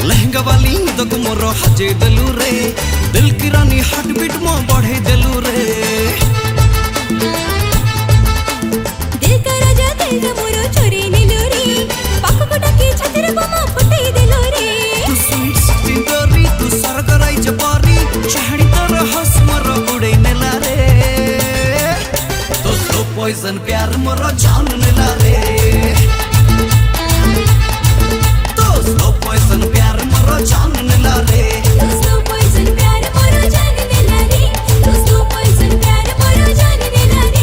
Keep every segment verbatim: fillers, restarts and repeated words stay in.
लहंगा वाली तो मोर हजे देलू रे दिल की रानी हार्ट बीट मो बढ़े देलू रे दिल का राजा दिल का मोर चोरी नीलू रे पाख को डाकी छातिर बमा फुटाई देलू रे तू स्वीट स्टिंडरी तू सरगराई जबारी चहड़ी तर हंस मोर उड़े नेला रे तो स्लो पॉइजन प्यार मोर जान नेला रे तो स्लो पॉइजन प्यार मोर जान नेला रे तो स्लो पॉइजन प्यार मोर जान नेला रे तो स्लो पॉइजन प्यार मोर जान नेला रे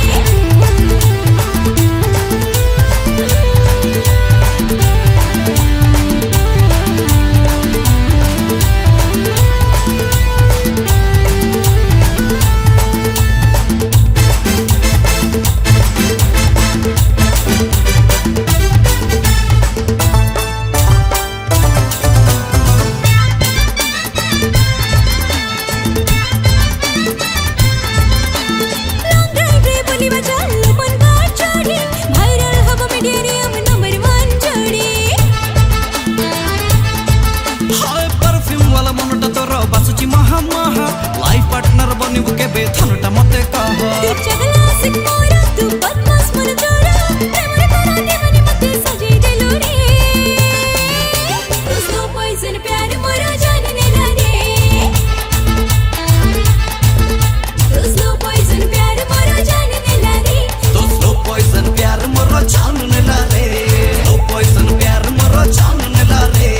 महा महा लाइफ पार्टनर बनिबु केबे थनटा मते कह तू चगला सिक मोरा तू बदमाश मन जोड़ा प्रेम रे तारा देवनी मते सजे देलू रे तो स्लो पॉइजन प्यार मोरा जान नेला रे तो स्लो पॉइजन प्यार मोरा जान नेला रे तो स्लो पॉइजन प्यार मोरा जान नेला रे स्लो पॉइजन प्यार मोरा जान नेला रे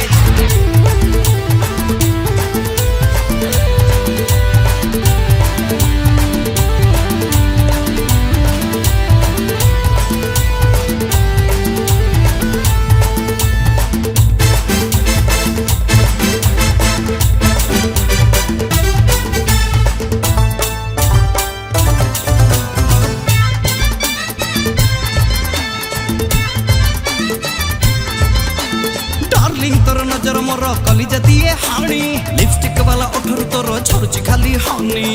तोर नजर मोर कली जतिए हानी लिपस्टिक वाला ओठर तोर छोड़ची खाली हानी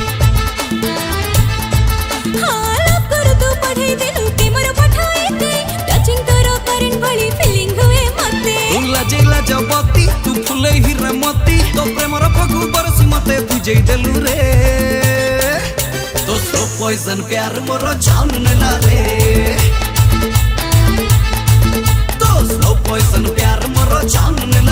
हां लव कर तू पढ़े दिलु के मोर पठाई दे टचिंग करो करंट वाली फीलिंग हुए मते तू लाजे लाजबती तू फुले हिरे मती तो प्रेमर फगु बरसी मते बुझे देलू रे तो स्लो पॉइजन प्यार मोर जान नेला रे तो स्लो पॉइजन प्यार मोर जान नेला